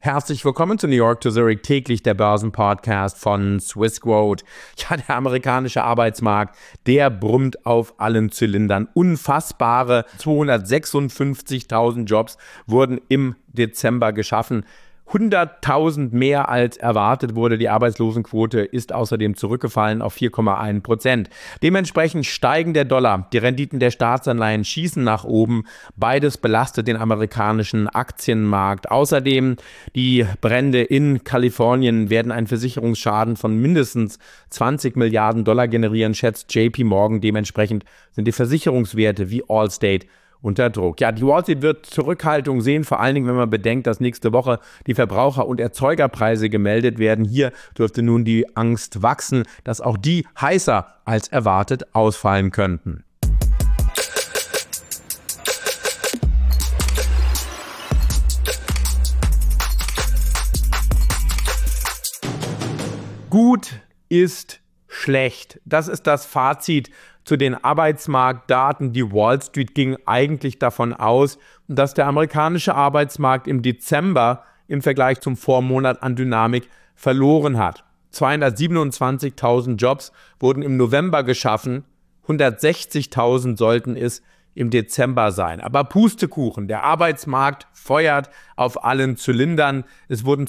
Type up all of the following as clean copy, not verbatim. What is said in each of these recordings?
Herzlich willkommen zu New York to Zurich, täglich der Börsenpodcast von Swissquote. Ja, der amerikanische Arbeitsmarkt, der brummt auf allen Zylindern. Unfassbare 256.000 Jobs wurden im Dezember geschaffen. 100.000 mehr als erwartet wurde. Die Arbeitslosenquote ist außerdem zurückgefallen auf 4,1%. Dementsprechend steigen der Dollar, die Renditen der Staatsanleihen schießen nach oben. Beides belastet den amerikanischen Aktienmarkt. Außerdem die Brände in Kalifornien werden einen Versicherungsschaden von mindestens 20 Milliarden Dollar generieren, schätzt JP Morgan. Dementsprechend sind die Versicherungswerte wie Allstate unter Druck. Ja, die Wall Street wird Zurückhaltung sehen, vor allen Dingen, wenn man bedenkt, dass nächste Woche die Verbraucher- und Erzeugerpreise gemeldet werden. Hier dürfte nun die Angst wachsen, dass auch die heißer als erwartet ausfallen könnten. Gut ist schlecht. Das ist das Fazit zu den Arbeitsmarktdaten. Die Wall Street ging eigentlich davon aus, dass der amerikanische Arbeitsmarkt im Dezember im Vergleich zum Vormonat an Dynamik verloren hat. 227.000 Jobs wurden im November geschaffen, 160.000 sollten es im Dezember sein. Aber Pustekuchen, der Arbeitsmarkt feuert auf allen Zylindern. Es wurden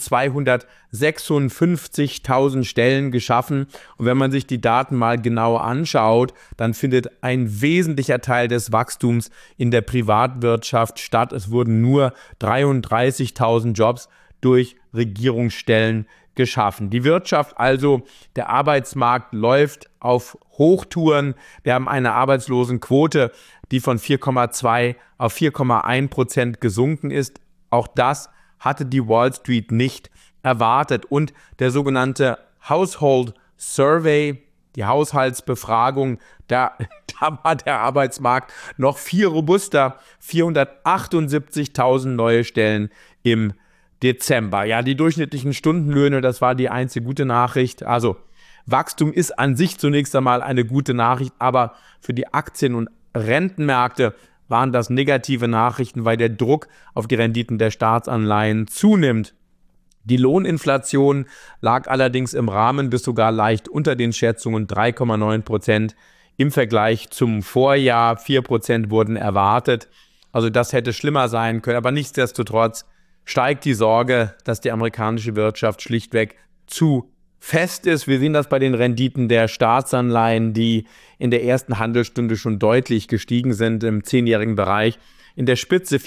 256.000 Stellen geschaffen. Und wenn man sich die Daten mal genau anschaut, dann findet ein wesentlicher Teil des Wachstums in der Privatwirtschaft statt. Es wurden nur 33.000 Jobs durch Regierungsstellen geschaffen. Die Wirtschaft, also der Arbeitsmarkt, läuft auf Hochtouren. Wir haben eine Arbeitslosenquote, die von 4,2 auf 4,1% gesunken ist. Auch das hatte die Wall Street nicht erwartet. Und der sogenannte Household Survey, die Haushaltsbefragung, da war der Arbeitsmarkt noch viel robuster. 478.000 neue Stellen im Dezember. Ja, die durchschnittlichen Stundenlöhne, das war die einzige gute Nachricht. Also Wachstum ist an sich zunächst einmal eine gute Nachricht, aber für die Aktien- und Rentenmärkte waren das negative Nachrichten, weil der Druck auf die Renditen der Staatsanleihen zunimmt. Die Lohninflation lag allerdings im Rahmen bis sogar leicht unter den Schätzungen 3,9% im Vergleich zum Vorjahr. 4% wurden erwartet. Also das hätte schlimmer sein können, aber nichtsdestotrotz steigt die Sorge, dass die amerikanische Wirtschaft schlichtweg zu fest ist. Wir sehen das bei den Renditen der Staatsanleihen, die in der ersten Handelsstunde schon deutlich gestiegen sind im 10-jährigen Bereich. In der Spitze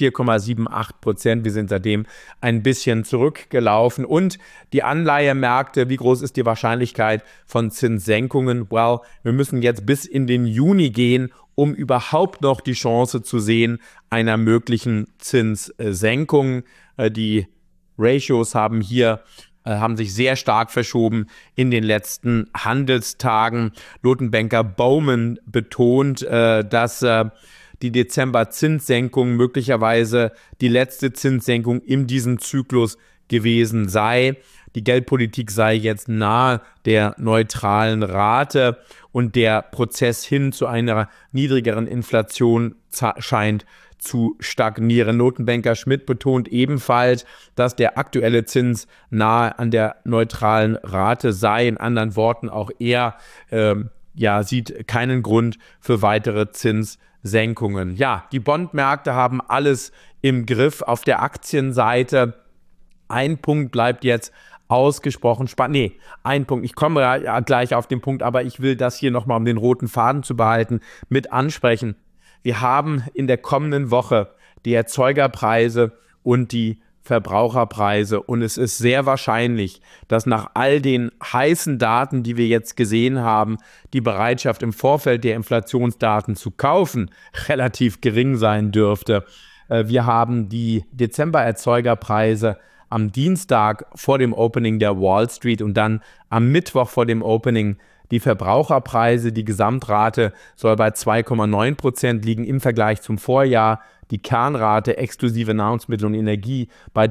4,78%. Wir sind seitdem ein bisschen zurückgelaufen. Und die Anleihemärkte, wie groß ist die Wahrscheinlichkeit von Zinssenkungen? Well, wir müssen jetzt bis in den Juni gehen, um überhaupt noch die Chance zu sehen einer möglichen Zinssenkung. Die Ratios haben sich sehr stark verschoben in den letzten Handelstagen. Notenbanker Bowman betont, dass die Dezember-Zinssenkung möglicherweise die letzte Zinssenkung in diesem Zyklus gewesen sei. Die Geldpolitik sei jetzt nahe der neutralen Rate und der Prozess hin zu einer niedrigeren Inflation scheint zu stagnieren. Notenbanker Schmidt betont ebenfalls, dass der aktuelle Zins nahe an der neutralen Rate sei. In anderen Worten, auch er sieht keinen Grund für weitere Zinssenkungen. Ja, die Bondmärkte haben alles im Griff. Auf der Aktienseite ein Punkt bleibt jetzt ausgesprochen spannend. Ein Punkt. Ich komme ja gleich auf den Punkt, aber ich will das hier nochmal, um den roten Faden zu behalten, mit ansprechen. Wir haben in der kommenden Woche die Erzeugerpreise und die Verbraucherpreise und es ist sehr wahrscheinlich, dass nach all den heißen Daten, die wir jetzt gesehen haben, die Bereitschaft im Vorfeld der Inflationsdaten zu kaufen relativ gering sein dürfte. Wir haben die Dezember-Erzeugerpreise am Dienstag vor dem Opening der Wall Street und dann am Mittwoch vor dem Opening die Verbraucherpreise. Die Gesamtrate soll bei 2,9% liegen im Vergleich zum Vorjahr. Die Kernrate exklusive Nahrungsmittel und Energie bei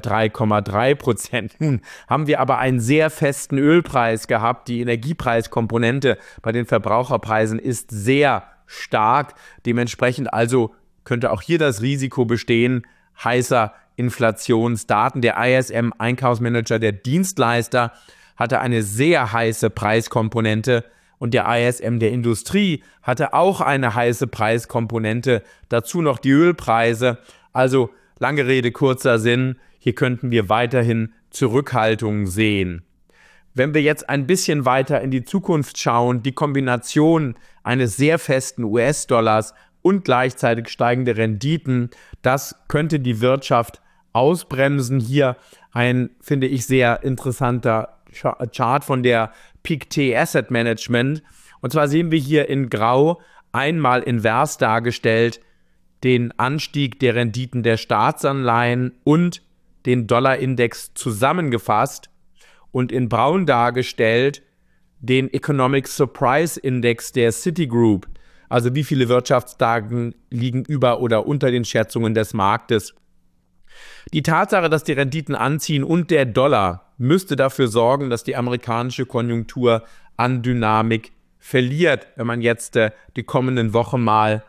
3,3%. Nun haben wir aber einen sehr festen Ölpreis gehabt. Die Energiepreiskomponente bei den Verbraucherpreisen ist sehr stark. Dementsprechend also könnte auch hier das Risiko bestehen, heißer Inflationsdaten. Der ISM Einkaufsmanager der Dienstleister hatte eine sehr heiße Preiskomponente und der ISM der Industrie hatte auch eine heiße Preiskomponente. Dazu noch die Ölpreise. Also lange Rede, kurzer Sinn, hier könnten wir weiterhin Zurückhaltung sehen. Wenn wir jetzt ein bisschen weiter in die Zukunft schauen, die Kombination eines sehr festen US-Dollars und gleichzeitig steigende Renditen, das könnte die Wirtschaft ausbremsen. Hier ein, finde ich, sehr interessanter Chart von der Pictet Asset Management. Und zwar sehen wir hier in Grau einmal invers dargestellt den Anstieg der Renditen der Staatsanleihen und den Dollarindex zusammengefasst und in Braun dargestellt den Economic Surprise Index der Citigroup. Also wie viele Wirtschaftsdaten liegen über oder unter den Schätzungen des Marktes. Die Tatsache, dass die Renditen anziehen und der Dollar müsste dafür sorgen, dass die amerikanische Konjunktur an Dynamik verliert, wenn man jetzt die kommenden Wochen mal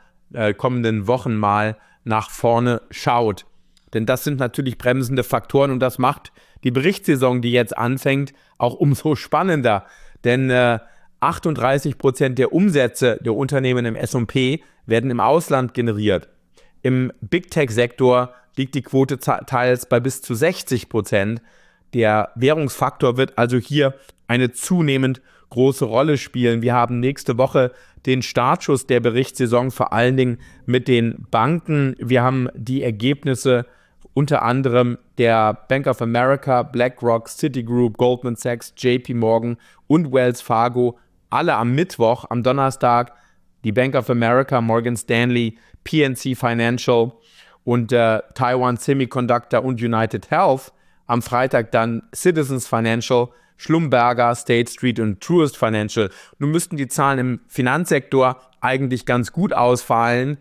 nach vorne schaut. Denn das sind natürlich bremsende Faktoren und das macht die Berichtssaison, die jetzt anfängt, auch umso spannender. Denn 38% der Umsätze der Unternehmen im S&P werden im Ausland generiert. Im Big Tech-Sektor liegt die Quote teils bei bis zu 60%. Der Währungsfaktor wird also hier eine zunehmend große Rolle spielen. Wir haben nächste Woche den Startschuss der Berichtssaison, vor allen Dingen mit den Banken. Wir haben die Ergebnisse unter anderem der Bank of America, BlackRock, Citigroup, Goldman Sachs, JP Morgan und Wells Fargo, alle am Mittwoch. Am Donnerstag die Bank of America, Morgan Stanley, PNC Financial und Taiwan Semiconductor und United Health. Am Freitag dann Citizens Financial, Schlumberger, State Street und Truist Financial. Nun müssten die Zahlen im Finanzsektor eigentlich ganz gut ausfallen.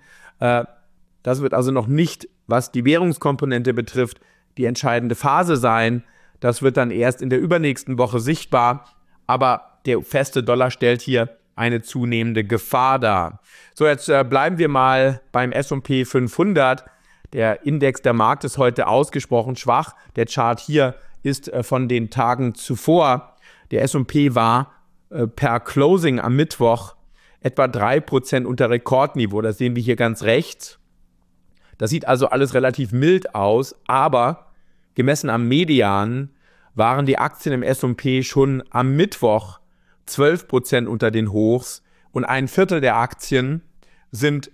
Das wird also noch nicht, was die Währungskomponente betrifft, die entscheidende Phase sein. Das wird dann erst in der übernächsten Woche sichtbar. Aber der feste Dollar stellt hier eine zunehmende Gefahr dar. So, jetzt bleiben wir mal beim S&P 500. Der Index der Markt ist heute ausgesprochen schwach. Der Chart hier ist von den Tagen zuvor. Der S&P war per Closing am Mittwoch etwa 3% unter Rekordniveau. Das sehen wir hier ganz rechts. Das sieht also alles relativ mild aus, aber gemessen am Median waren die Aktien im S&P schon am Mittwoch 12% unter den Hochs und ein Viertel der Aktien sind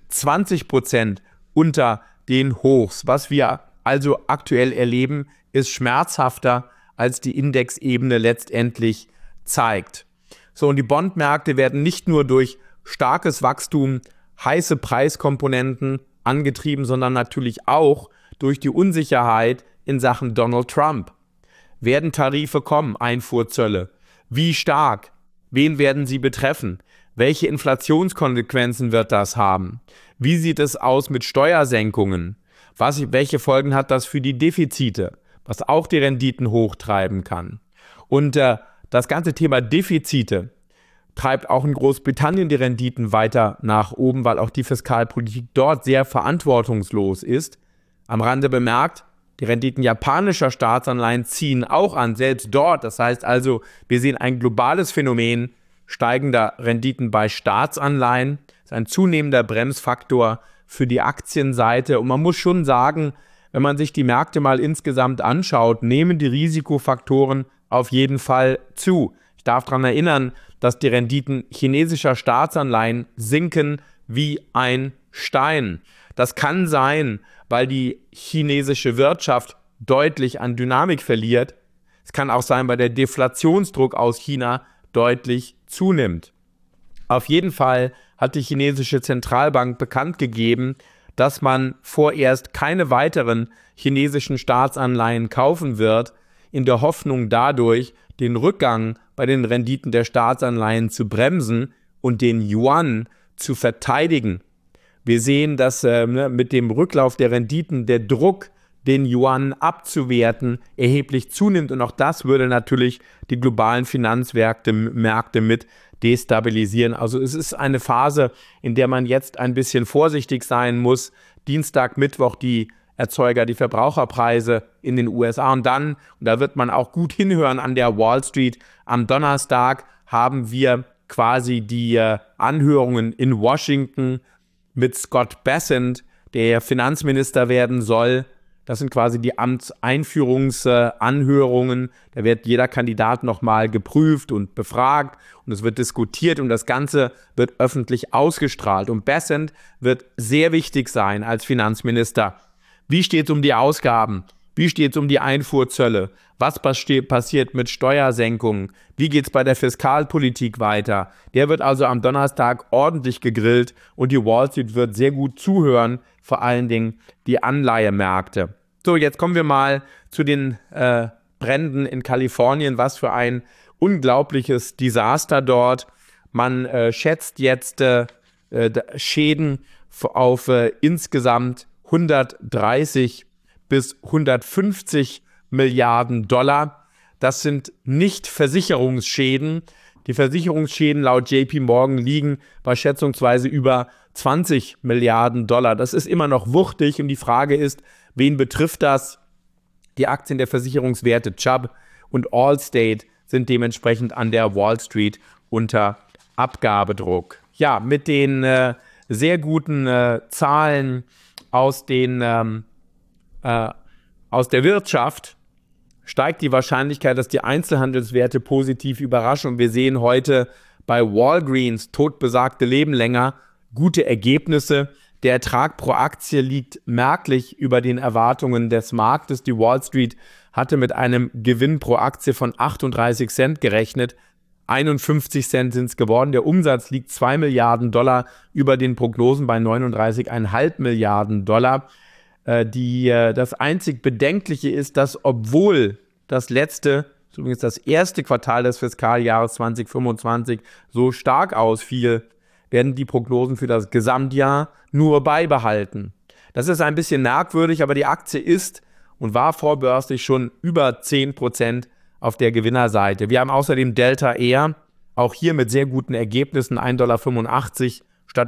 20% unter den Hochs. Was wir also aktuell erleben, ist schmerzhafter, als die Indexebene letztendlich zeigt. So, und die Bondmärkte werden nicht nur durch starkes Wachstum, heiße Preiskomponenten angetrieben, sondern natürlich auch durch die Unsicherheit in Sachen Donald Trump. Werden Tarife kommen, Einfuhrzölle? Wie stark? Wen werden sie betreffen? Welche Inflationskonsequenzen wird das haben? Wie sieht es aus mit Steuersenkungen? Welche Folgen hat das für die Defizite? Was auch die Renditen hochtreiben kann. Und das ganze Thema Defizite treibt auch in Großbritannien die Renditen weiter nach oben, weil auch die Fiskalpolitik dort sehr verantwortungslos ist. Am Rande bemerkt, die Renditen japanischer Staatsanleihen ziehen auch an, selbst dort. Das heißt also, wir sehen ein globales Phänomen steigender Renditen bei Staatsanleihen. Das ist ein zunehmender Bremsfaktor für die Aktienseite. Und man muss schon sagen, wenn man sich die Märkte mal insgesamt anschaut, nehmen die Risikofaktoren auf jeden Fall zu. Ich darf daran erinnern, dass die Renditen chinesischer Staatsanleihen sinken wie ein Stein. Das kann sein, weil die chinesische Wirtschaft deutlich an Dynamik verliert. Es kann auch sein, weil der Deflationsdruck aus China deutlich zunimmt. Auf jeden Fall hat die chinesische Zentralbank bekannt gegeben, dass man vorerst keine weiteren chinesischen Staatsanleihen kaufen wird, in der Hoffnung dadurch den Rückgang bei den Renditen der Staatsanleihen zu bremsen und den Yuan zu verteidigen. Wir sehen, dass mit dem Rücklauf der Renditen der Druck, den Yuan abzuwerten, erheblich zunimmt. Und auch das würde natürlich die globalen Finanzmärkte mit destabilisieren. Also es ist eine Phase, in der man jetzt ein bisschen vorsichtig sein muss. Dienstag, Mittwoch die Erzeuger, die Verbraucherpreise in den USA. Und dann, und da wird man auch gut hinhören an der Wall Street, am Donnerstag haben wir quasi die Anhörungen in Washington mit Scott Bessent, der Finanzminister werden soll. Das sind quasi die Amtseinführungsanhörungen. Da wird jeder Kandidat nochmal geprüft und befragt und es wird diskutiert und das Ganze wird öffentlich ausgestrahlt. Und Bessent wird sehr wichtig sein als Finanzminister. Wie steht es um die Ausgaben? Wie steht es um die Einfuhrzölle? Was passiert mit Steuersenkungen? Wie geht es bei der Fiskalpolitik weiter? Der wird also am Donnerstag ordentlich gegrillt und die Wall Street wird sehr gut zuhören, vor allen Dingen die Anleihemärkte. So, jetzt kommen wir mal zu den Bränden in Kalifornien. Was für ein unglaubliches Desaster dort. Man schätzt jetzt Schäden auf insgesamt 130 bis 150 Milliarden Dollar. Das sind nicht Versicherungsschäden. Die Versicherungsschäden laut JP Morgan liegen bei schätzungsweise über 20 Milliarden Dollar. Das ist immer noch wuchtig und die Frage ist, wen betrifft das? Die Aktien der Versicherungswerte Chubb und Allstate sind dementsprechend an der Wall Street unter Abgabedruck. Ja, mit den sehr guten Zahlen aus der Wirtschaft steigt die Wahrscheinlichkeit, dass die Einzelhandelswerte positiv überraschen. Und wir sehen heute bei Walgreens, totbesagte leben länger, gute Ergebnisse. Der Ertrag pro Aktie liegt merklich über den Erwartungen des Marktes. Die Wall Street hatte mit einem Gewinn pro Aktie von 38 Cent gerechnet. 51 Cent sind es geworden. Der Umsatz liegt 2 Milliarden Dollar über den Prognosen bei 39,5 Milliarden Dollar. Das einzig Bedenkliche ist, dass obwohl das übrigens das erste Quartal des Fiskaljahres 2025 so stark ausfiel, werden die Prognosen für das Gesamtjahr nur beibehalten. Das ist ein bisschen merkwürdig, aber die Aktie ist und war vorbörslich schon über 10% auf der Gewinnerseite. Wir haben außerdem Delta Air, auch hier mit sehr guten Ergebnissen, 1,85 $ statt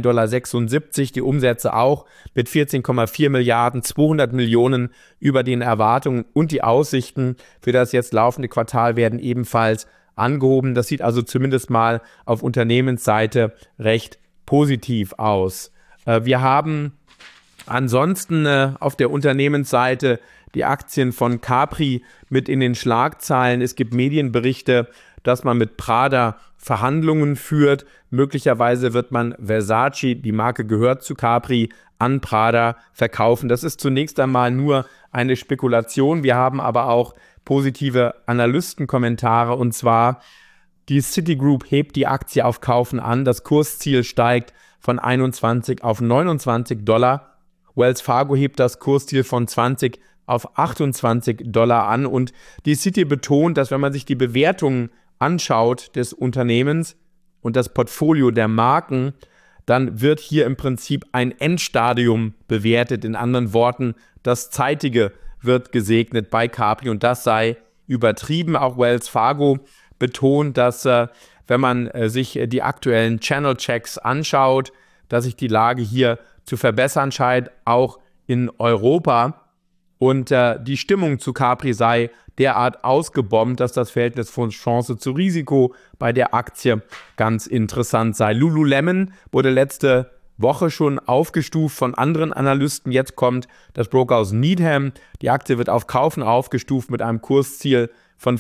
1,76 $, die Umsätze auch mit 14,4 Milliarden, 200 Millionen über den Erwartungen und die Aussichten für das jetzt laufende Quartal werden ebenfalls angehoben. Das sieht also zumindest mal auf Unternehmensseite recht positiv aus. Wir haben ansonsten auf der Unternehmensseite die Aktien von Capri mit in den Schlagzeilen. Es gibt Medienberichte, dass man mit Prada Verhandlungen führt. Möglicherweise wird man Versace, die Marke gehört zu Capri, an Prada verkaufen. Das ist zunächst einmal nur eine Spekulation. Wir haben aber auch positive Analystenkommentare und zwar die Citigroup hebt die Aktie auf Kaufen an. Das Kursziel steigt von 21 auf 29 Dollar. Wells Fargo hebt das Kursziel von 20 auf 28 Dollar an und die Citi betont, dass wenn man sich die Bewertungen anschaut des Unternehmens und das Portfolio der Marken, dann wird hier im Prinzip ein Endstadium bewertet. In anderen Worten, das Zeitige wird gesegnet bei Capri und das sei übertrieben. Auch Wells Fargo betont, dass wenn man sich die aktuellen Channel-Checks anschaut, dass sich die Lage hier zu verbessern scheint, auch in Europa. Und die Stimmung zu Capri sei derart ausgebombt, dass das Verhältnis von Chance zu Risiko bei der Aktie ganz interessant sei. Lululemon wurde letzte Woche schon aufgestuft von anderen Analysten. Jetzt kommt das Brokerhaus Needham. Die Aktie wird auf Kaufen aufgestuft mit einem Kursziel von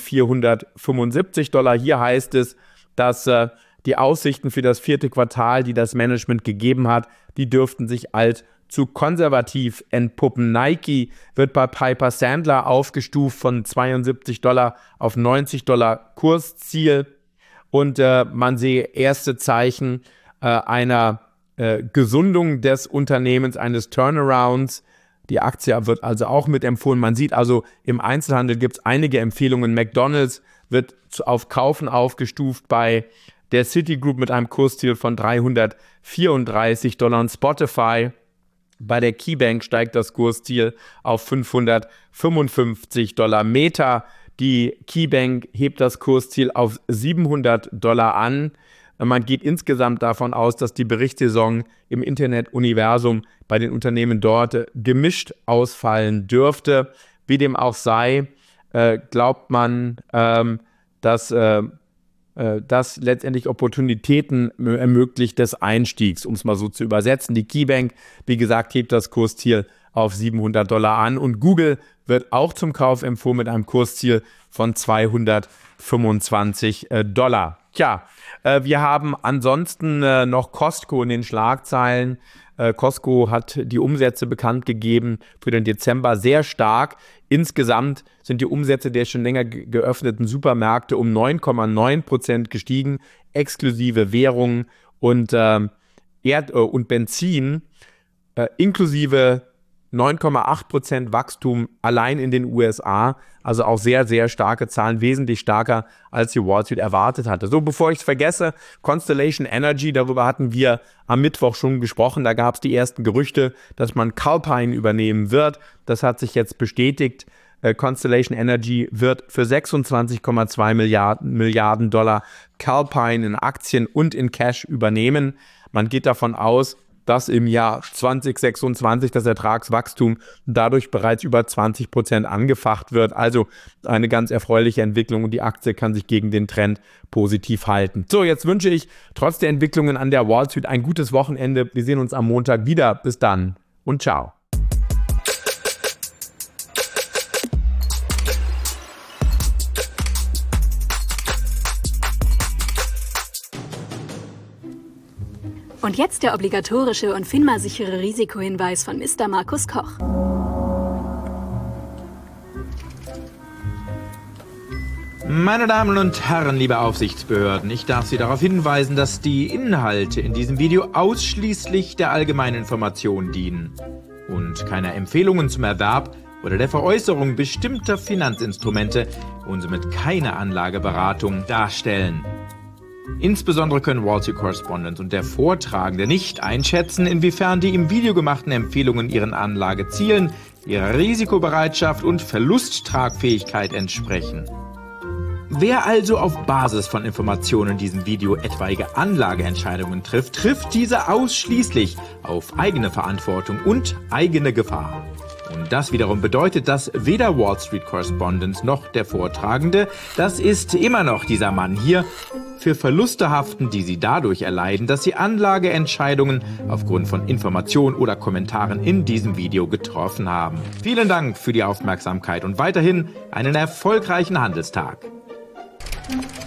475 Dollar. Hier heißt es, dass die Aussichten für das vierte Quartal, die das Management gegeben hat, die dürften sich allzu konservativ entpuppen. Nike wird bei Piper Sandler aufgestuft von 72 Dollar auf 90 Dollar Kursziel und man sehe erste Zeichen einer Gesundung des Unternehmens, eines Turnarounds. Die Aktie wird also auch mitempfohlen. Man sieht also, im Einzelhandel gibt es einige Empfehlungen. McDonald's wird auf Kaufen aufgestuft bei der Citigroup mit einem Kursziel von 334 Dollar und Spotify. Bei der KeyBank steigt das Kursziel auf 555 Dollar. Meta, die KeyBank hebt das Kursziel auf 700 Dollar an. Man geht insgesamt davon aus, dass die Berichtssaison im Internetuniversum bei den Unternehmen dort gemischt ausfallen dürfte. Wie dem auch sei, glaubt man, dass das letztendlich Opportunitäten ermöglicht des Einstiegs, um es mal so zu übersetzen. Die KeyBank, wie gesagt, hebt das Kursziel auf $700 an und Google wird auch zum Kauf empfohlen mit einem Kursziel von $225. Tja, wir haben ansonsten noch Costco in den Schlagzeilen. Costco hat die Umsätze bekannt gegeben für den Dezember sehr stark. Insgesamt sind die Umsätze der schon länger geöffneten Supermärkte um 9,9% gestiegen, exklusive Währung und und Benzin, inklusive 9,8% Wachstum allein in den USA, also auch sehr, sehr starke Zahlen, wesentlich stärker, als die Wall Street erwartet hatte. So, bevor ich es vergesse, Constellation Energy, darüber hatten wir am Mittwoch schon gesprochen, da gab es die ersten Gerüchte, dass man Calpine übernehmen wird. Das hat sich jetzt bestätigt. Constellation Energy wird für 26,2 Milliarden Dollar Calpine in Aktien und in Cash übernehmen. Man geht davon aus, dass im Jahr 2026 das Ertragswachstum dadurch bereits über 20% angefacht wird. Also eine ganz erfreuliche Entwicklung und die Aktie kann sich gegen den Trend positiv halten. So, jetzt wünsche ich trotz der Entwicklungen an der Wall Street ein gutes Wochenende. Wir sehen uns am Montag wieder. Bis dann und ciao. Und jetzt der obligatorische und FINMA-sichere Risikohinweis von Mr. Markus Koch. Meine Damen und Herren, liebe Aufsichtsbehörden, ich darf Sie darauf hinweisen, dass die Inhalte in diesem Video ausschließlich der allgemeinen Information dienen und keine Empfehlungen zum Erwerb oder der Veräußerung bestimmter Finanzinstrumente und somit keine Anlageberatung darstellen. Insbesondere können Wall Street Correspondent und der Vortragende nicht einschätzen, inwiefern die im Video gemachten Empfehlungen ihren Anlagezielen, ihrer Risikobereitschaft und Verlusttragfähigkeit entsprechen. Wer also auf Basis von Informationen in diesem Video etwaige Anlageentscheidungen trifft, trifft diese ausschließlich auf eigene Verantwortung und eigene Gefahr. Und das wiederum bedeutet, dass weder Wall Street Correspondent noch der Vortragende, das ist immer noch dieser Mann hier, für Verluste haften, die sie dadurch erleiden, dass sie Anlageentscheidungen aufgrund von Informationen oder Kommentaren in diesem Video getroffen haben. Vielen Dank für die Aufmerksamkeit und weiterhin einen erfolgreichen Handelstag.